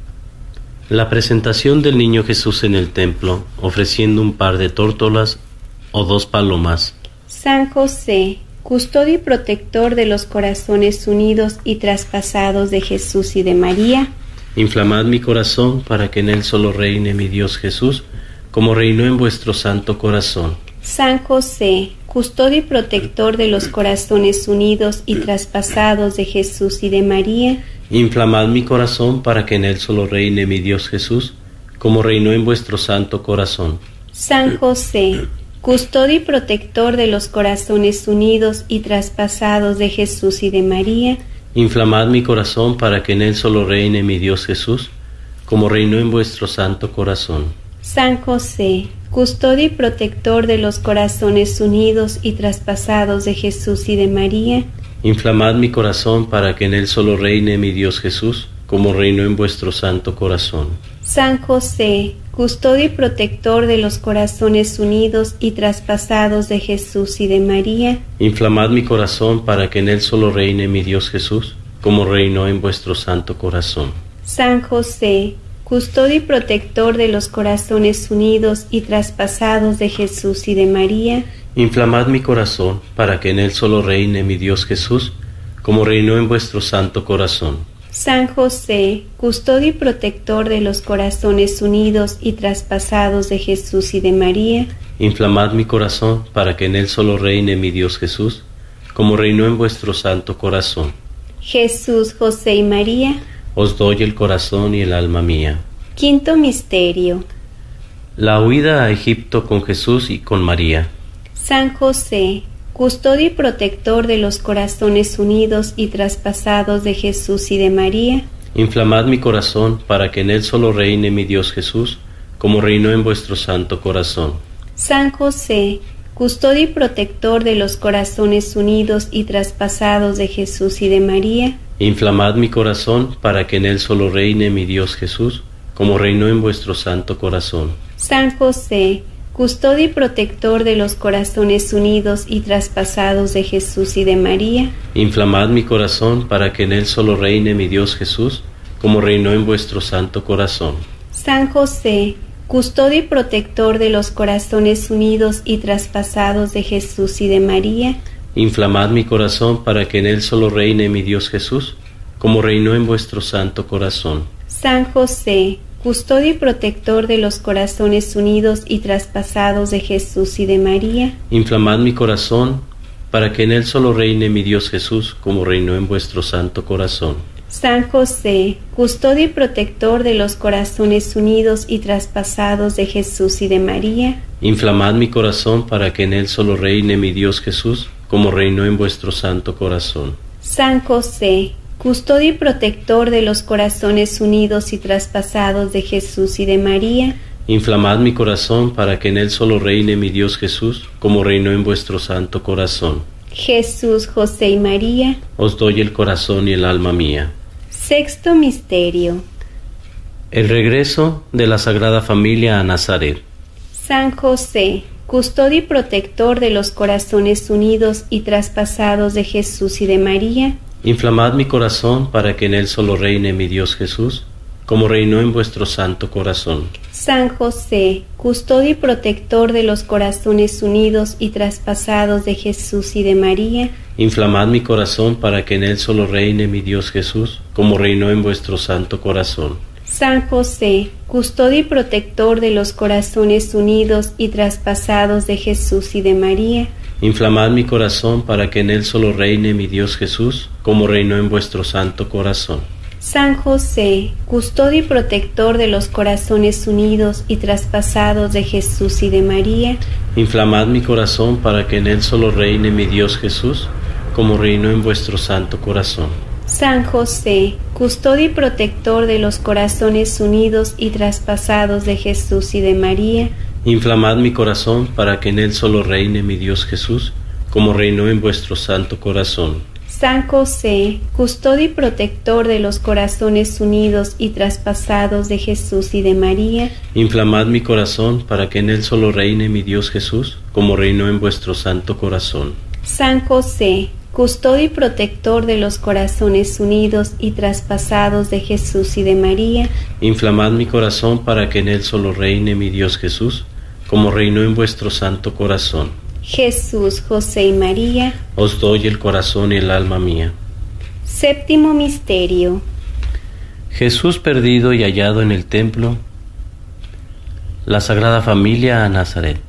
La presentación del niño Jesús en el templo, ofreciendo un par de tórtolas o dos palomas. San José, custodio y protector de los corazones unidos y traspasados de Jesús y de María, inflamad mi corazón para que en él solo reine mi Dios Jesús, como reinó en vuestro santo corazón. San José, custodio y protector de los corazones unidos y traspasados de Jesús y de María, inflamad mi corazón para que en él solo reine mi Dios Jesús, como reinó en vuestro santo corazón. San José, custodio y protector de los corazones unidos y traspasados de Jesús y de María, inflamad mi corazón para que en él solo reine mi Dios Jesús, como reinó en vuestro santo corazón. San José, custodio y protector de los corazones unidos y traspasados de Jesús y de María, inflamad mi corazón para que en él solo reine mi Dios Jesús, como reinó en vuestro santo corazón. San José, custodio y protector de los corazones unidos y traspasados de Jesús y de María, inflamad mi corazón para que en él solo reine mi Dios Jesús, como reinó en vuestro santo corazón. San José, custodio y protector de los corazones unidos y traspasados de Jesús y de María, inflamad mi corazón para que en él solo reine mi Dios Jesús, como reinó en vuestro santo corazón. San José, custodio y protector de los corazones unidos y traspasados de Jesús y de María, inflamad mi corazón para que en él solo reine mi Dios Jesús, como reinó en vuestro santo corazón. Jesús, José y María, os doy el corazón y el alma mía. Quinto misterio. La huida a Egipto con Jesús y con María. San José, custodio y protector de los corazones unidos y traspasados de Jesús y de María, inflamad mi corazón para que en él solo reine mi Dios Jesús, como reinó en vuestro santo corazón. San José, custodio y protector de los corazones unidos y traspasados de Jesús y de María, inflamad mi corazón para que en él solo reine mi Dios Jesús, como reinó en vuestro santo corazón. San José, custodio y protector de los corazones unidos y traspasados de Jesús y de María, inflamad mi corazón para que en él solo reine mi Dios Jesús, como reinó en vuestro santo corazón. San José, custodio y protector de los corazones unidos y traspasados de Jesús y de María, inflamad mi corazón para que en él solo reine mi Dios Jesús, como reinó en vuestro santo corazón. San José, custodio y protector de los corazones unidos y traspasados de Jesús y de María, inflamad mi corazón para que en él solo reine mi Dios Jesús, como reinó en vuestro santo corazón. San José, custodio y protector de los corazones unidos y traspasados de Jesús y de María, inflamad mi corazón para que en él solo reine mi Dios Jesús, como reinó en vuestro santo corazón. San José, custodio y protector de los corazones unidos y traspasados de Jesús y de María, inflamad mi corazón para que en él solo reine mi Dios Jesús, como reinó en vuestro santo corazón. Jesús, José y María, os doy el corazón y el alma mía. Sexto misterio. El regreso de la Sagrada Familia a Nazaret. San José, custodio y protector de los corazones unidos y traspasados de Jesús y de María, inflamad mi corazón para que en él solo reine mi Dios Jesús, como reinó en vuestro santo corazón. San José, custodio y protector de los corazones unidos y traspasados de Jesús y de María, inflamad mi corazón para que en él solo reine mi Dios Jesús, como reinó en vuestro santo corazón. San José, custodio y protector de los corazones unidos y traspasados de Jesús y de María, inflamad mi corazón para que en él solo reine mi Dios Jesús, como reinó en vuestro santo corazón. San José, custodio y protector de los corazones unidos y traspasados de Jesús y de María, inflamad mi corazón para que en él solo reine mi Dios Jesús, como reinó en vuestro santo corazón. San José, custodio y protector de los corazones unidos y traspasados de Jesús y de María, inflamad mi corazón para que en él solo reine mi Dios Jesús, como reinó en vuestro santo corazón. San José, custodio y protector de los corazones unidos y traspasados de Jesús y de María, inflamad mi corazón para que en él solo reine mi Dios Jesús, como reinó en vuestro santo corazón. San José, custodio y protector de los corazones unidos y traspasados de Jesús y de María, inflamad mi corazón para que en él solo reine mi Dios Jesús, como reinó en vuestro santo corazón. Jesús, José y María, os doy el corazón y el alma mía. Séptimo misterio. Jesús perdido y hallado en el templo, la Sagrada Familia a Nazaret.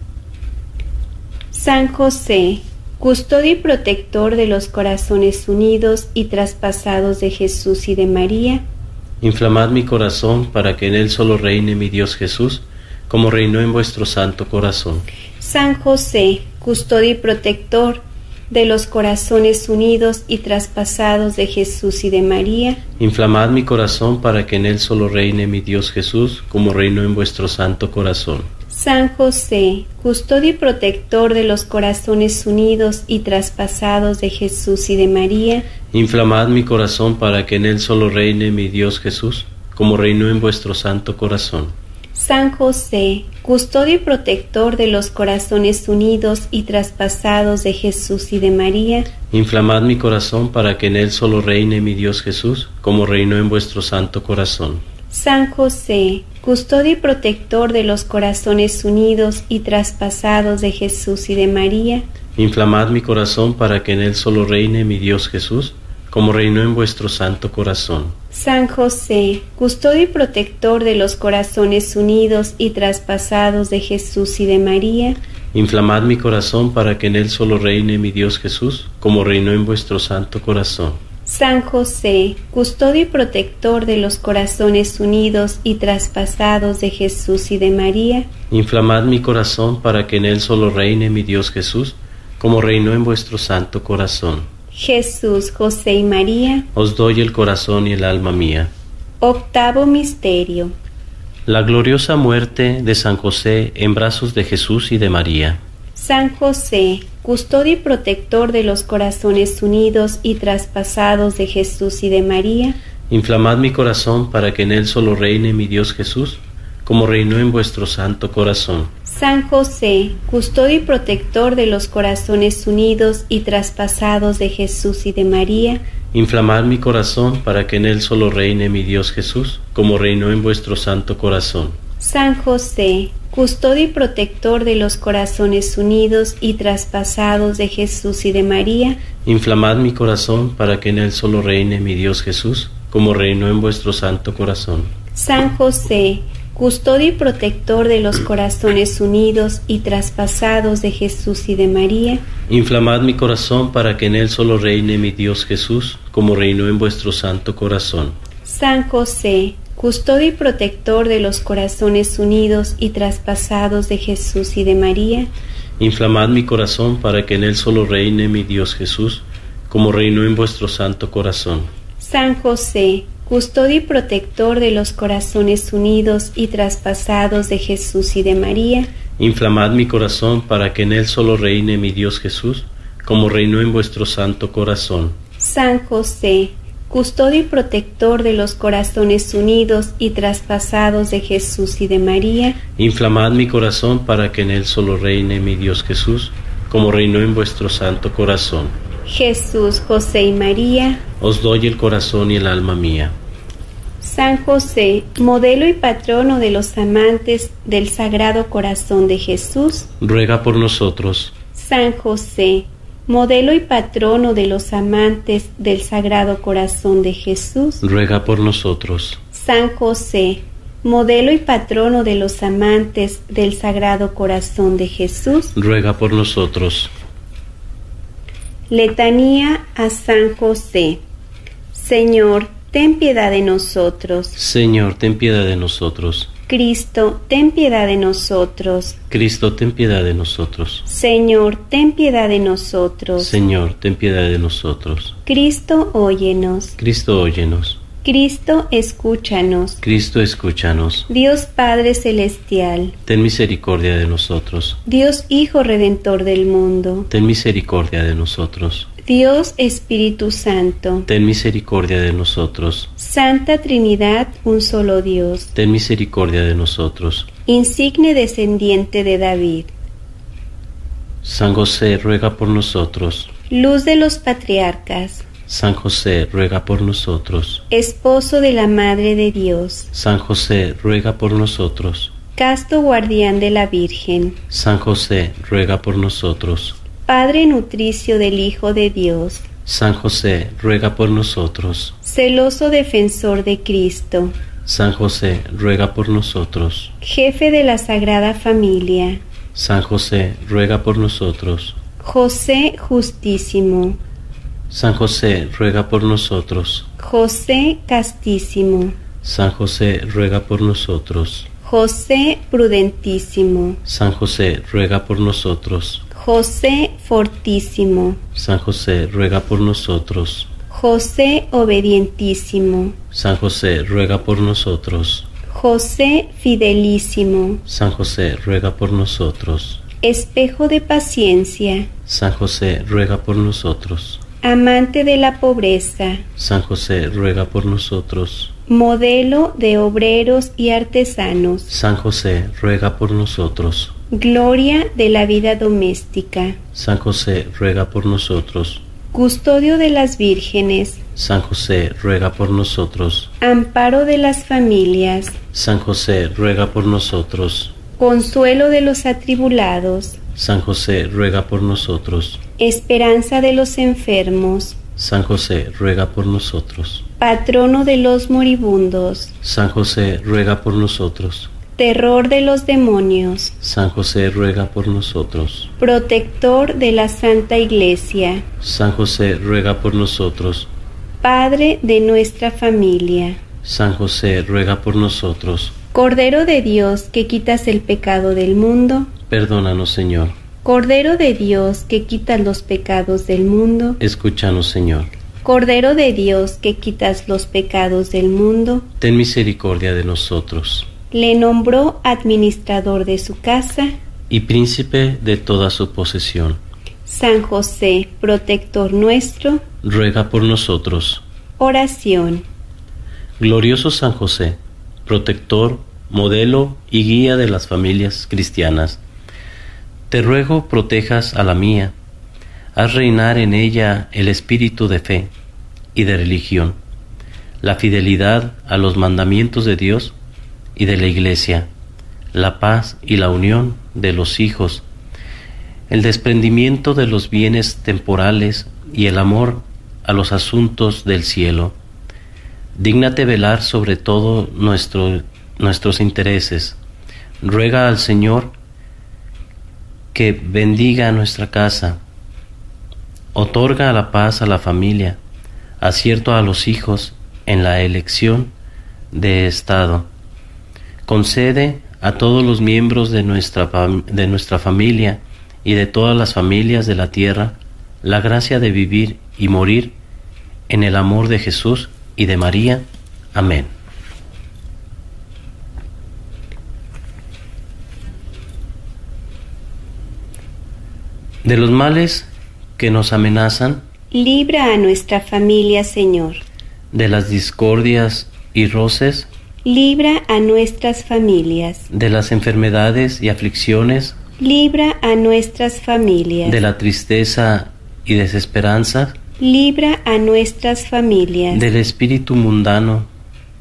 San José, custodio y protector de los corazones unidos y traspasados de Jesús y de María, inflamad mi corazón para que en él solo reine mi Dios Jesús, como reinó en vuestro santo corazón. San José, custodio y protector de los corazones unidos y traspasados de Jesús y de María, inflamad mi corazón para que en él solo reine mi Dios Jesús, como reinó en vuestro santo corazón. San José, custodio y protector de los corazones unidos y traspasados de Jesús y de María, inflamad mi corazón para que en él solo reine mi Dios Jesús, como reinó en vuestro santo corazón. San José, custodio y protector de los corazones unidos y traspasados de Jesús y de María, inflamad mi corazón para que en él solo reine mi Dios Jesús, como reinó en vuestro santo corazón. San José, custodio y protector de los corazones unidos y traspasados de Jesús y de María, inflamad mi corazón para que en él solo reine mi Dios Jesús, como reinó en vuestro santo corazón. San José, custodio y protector de los corazones unidos y traspasados de Jesús y de María, inflamad mi corazón para que en él solo reine mi Dios Jesús, como reinó en vuestro santo corazón. San José, custodio y protector de los corazones unidos y traspasados de Jesús y de María, inflamad mi corazón para que en él solo reine mi Dios Jesús, como reinó en vuestro santo corazón. Jesús, José y María, os doy el corazón y el alma mía. Octavo misterio. La gloriosa muerte de San José en brazos de Jesús y de María. San José, custodio y protector de los corazones unidos y traspasados de Jesús y de María, inflamad mi corazón para que en él solo reine mi Dios Jesús, como reinó en vuestro santo corazón. San José, custodio y protector de los corazones unidos y traspasados de Jesús y de María, inflamad mi corazón para que en él solo reine mi Dios Jesús, como reinó en vuestro santo corazón. San José, custodio y protector de los corazones unidos y traspasados de Jesús y de María, inflamad mi corazón para que en él solo reine mi Dios Jesús, como reinó en vuestro santo corazón. San José, custodio y protector de los corazones unidos y traspasados de Jesús y de María, inflamad mi corazón para que en él solo reine mi Dios Jesús, como reinó en vuestro santo corazón. San José, custodio y protector de los corazones unidos y traspasados de Jesús y de María, inflamad mi corazón para que en él solo reine mi Dios Jesús, como reinó en vuestro santo corazón. San José, custodio y protector de los corazones unidos y traspasados de Jesús y de María, inflamad mi corazón para que en él solo reine mi Dios Jesús, como reinó en vuestro santo corazón. San José, custodio y protector de los corazones unidos y traspasados de Jesús y de María, inflamad mi corazón para que en él solo reine mi Dios Jesús, como reinó en vuestro santo corazón. Jesús, José y María, os doy el corazón y el alma mía. San José, modelo y patrono de los amantes del Sagrado Corazón de Jesús, ruega por nosotros. San José, modelo y patrono de los amantes del Sagrado Corazón de Jesús, ruega por nosotros. San José, modelo y patrono de los amantes del Sagrado Corazón de Jesús, ruega por nosotros. Letanía a San José. Señor, ten piedad de nosotros. Señor, ten piedad de nosotros. Cristo, ten piedad de nosotros. Cristo, ten piedad de nosotros. Señor, ten piedad de nosotros. Señor, ten piedad de nosotros. Cristo, óyenos. Cristo, óyenos. Cristo, escúchanos. Cristo, escúchanos. Dios Padre Celestial, Ten misericordia de nosotros. Dios Hijo Redentor del mundo, Ten misericordia de nosotros. Dios Espíritu Santo, Ten misericordia de nosotros. Santa Trinidad, un solo Dios, Ten misericordia de nosotros. insigne descendiente de David, San José, ruega por nosotros. luz de los patriarcas, San José, ruega por nosotros. esposo de la Madre de Dios, San José, ruega por nosotros. casto guardián de la Virgen, San José, ruega por nosotros. Padre nutricio del Hijo de Dios, San José, ruega por nosotros. celoso defensor de Cristo, San José, ruega por nosotros. jefe de la Sagrada Familia, San José, ruega por nosotros. José justísimo, San José, ruega por nosotros. José castísimo, San José, ruega por nosotros. José prudentísimo, San José, ruega por nosotros. José fortísimo, San José, ruega por nosotros. José obedientísimo, San José, ruega por nosotros. José fidelísimo, San José, ruega por nosotros. espejo de paciencia, San José, ruega por nosotros. amante de la pobreza, San José, ruega por nosotros. modelo de obreros y artesanos, San José, ruega por nosotros. gloria de la vida doméstica, San José, ruega por nosotros. custodio de las vírgenes, San José, ruega por nosotros. amparo de las familias, San José, ruega por nosotros. consuelo de los atribulados, San José, ruega por nosotros. esperanza de los enfermos, San José, ruega por nosotros. patrono de los moribundos, San José, ruega por nosotros. terror de los demonios, San José, ruega por nosotros. protector de la Santa Iglesia, San José, ruega por nosotros. Padre de nuestra familia, San José, ruega por nosotros. Cordero de Dios que quitas el pecado del mundo, Perdónanos, Señor. Cordero de Dios que quitas los pecados del mundo, Escúchanos, Señor. Cordero de Dios que quitas los pecados del mundo, Ten misericordia de nosotros. le nombró administrador de su casa, Y príncipe de toda su posesión. San José, protector nuestro, Ruega por nosotros. oración. Glorioso San José, protector, modelo y guía de las familias cristianas, te ruego protejas a la mía, haz reinar en ella el espíritu de fe y de religión, la fidelidad a los mandamientos de Dios y de la Iglesia, la paz y la unión de los hijos, el desprendimiento de los bienes temporales y el amor a los asuntos del cielo. Dígnate velar sobre todo nuestro, nuestros intereses. Ruega al Señor que bendiga nuestra casa. Otorga la paz a la familia, acierto a los hijos en la elección de Estado. Concede a todos los miembros de nuestra, de nuestra familia y de todas las familias de la tierra la gracia de vivir y morir en el amor de Jesús y de María. Amén. De los males que nos amenazan, Libra a nuestra familia, Señor. de las discordias y roces, Libra a nuestras familias. de las enfermedades y aflicciones, Libra a nuestras familias. de la tristeza y desesperanza, Libra a nuestras familias. del espíritu mundano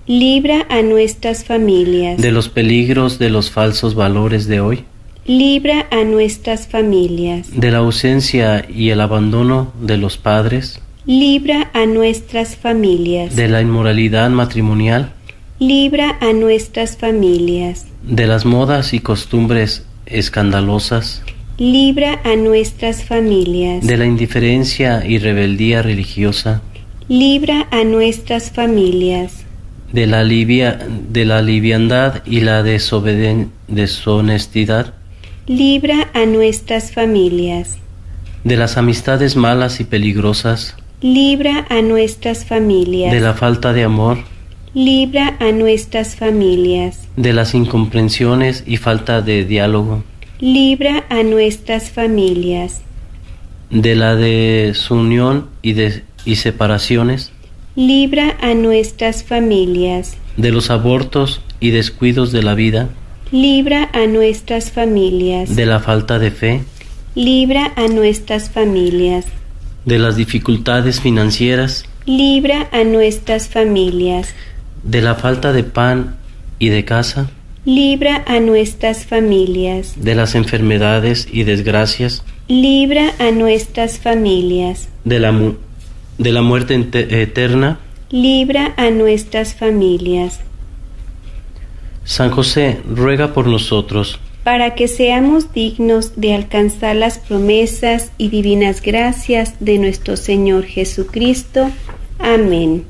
Libra a nuestras familias. De los peligros de los falsos valores de hoy. Libra a nuestras familias. De la ausencia y el abandono de los padres. Libra a nuestras familias. De la inmoralidad matrimonial. Libra a nuestras familias. De las modas y costumbres escandalosas. Libra a nuestras familias. De la indiferencia y rebeldía religiosa. Libra a nuestras familias. De la, livia, de la liviandad y la desobeden, deshonestidad. Libra a nuestras familias. De las amistades malas y peligrosas. Libra a nuestras familias. De la falta de amor. Libra a nuestras familias. De las incomprensiones y falta de diálogo. Libra a nuestras familias. De la desunión y, de, y separaciones. Libra a nuestras familias. De los abortos y descuidos de la vida. Libra a nuestras familias. De la falta de fe. Libra a nuestras familias. De las dificultades financieras. Libra a nuestras familias. De la falta de pan y de casa. Libra a nuestras familias. De las enfermedades y desgracias. Libra a nuestras familias. De la, mu de la muerte eterna. Libra a nuestras familias. San José, ruega por nosotros, para que seamos dignos de alcanzar las promesas y divinas gracias de nuestro Señor Jesucristo. Amén.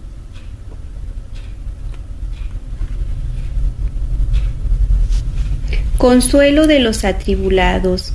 Consuelo de los atribulados.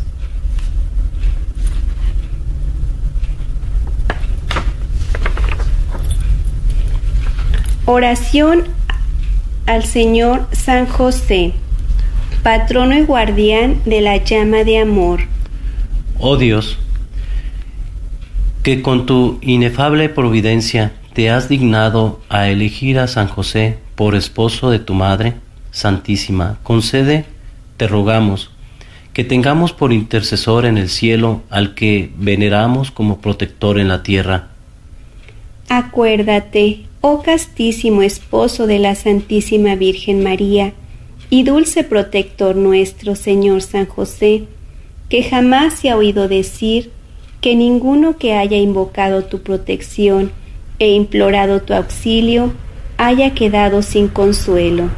Oración al Señor San José, patrono y guardián de la llama de amor. Oh Dios, que con tu inefable providencia te has dignado a elegir a San José por esposo de tu Madre Santísima, concede, te rogamos, que tengamos por intercesor en el cielo al que veneramos como protector en la tierra. Acuérdate, oh castísimo esposo de la Santísima Virgen María, y dulce protector nuestro, Señor San José, que jamás se ha oído decir que ninguno que haya invocado tu protección e implorado tu auxilio haya quedado sin consuelo.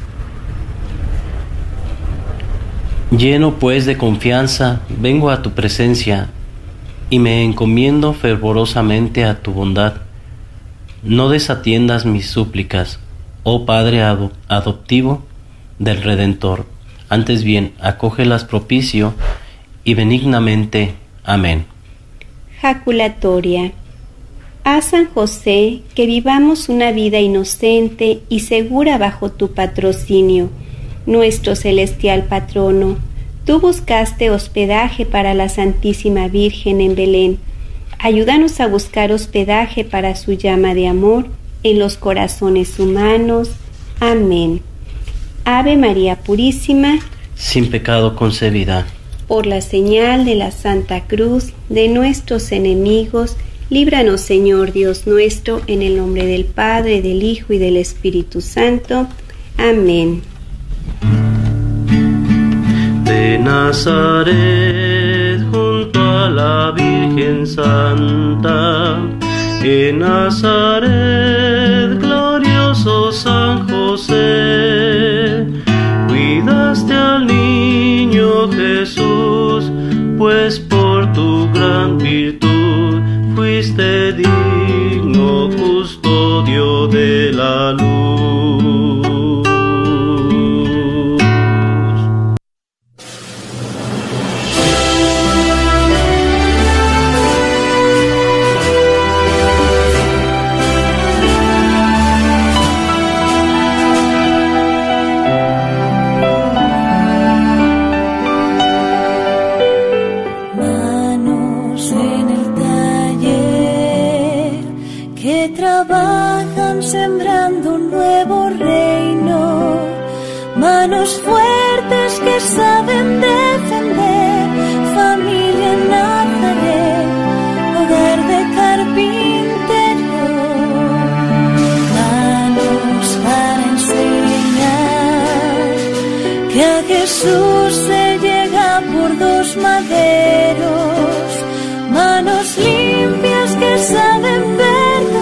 Lleno pues de confianza, vengo a tu presencia y me encomiendo fervorosamente a tu bondad. No desatiendas mis súplicas, oh Padre ado adoptivo del Redentor, antes bien, acógelas propicio y benignamente. Amén. Jaculatoria. A San José, que vivamos una vida inocente y segura bajo tu patrocinio, nuestro celestial patrono. Tú buscaste hospedaje para la Santísima Virgen en Belén. Ayúdanos a buscar hospedaje para su llama de amor en los corazones humanos. Amén. Ave María Purísima, sin pecado concebida. Por la señal de la Santa Cruz de nuestros enemigos, líbranos, Señor Dios nuestro, en el nombre del Padre, del Hijo y del Espíritu Santo. Amén. De Nazaret junto a la Virgen Santa, en Nazaret glorioso San José, cuidaste al niño Jesús, pues por tu gran virtud fuiste digno custodio de la luz. Sembrando un nuevo reino, manos fuertes que saben defender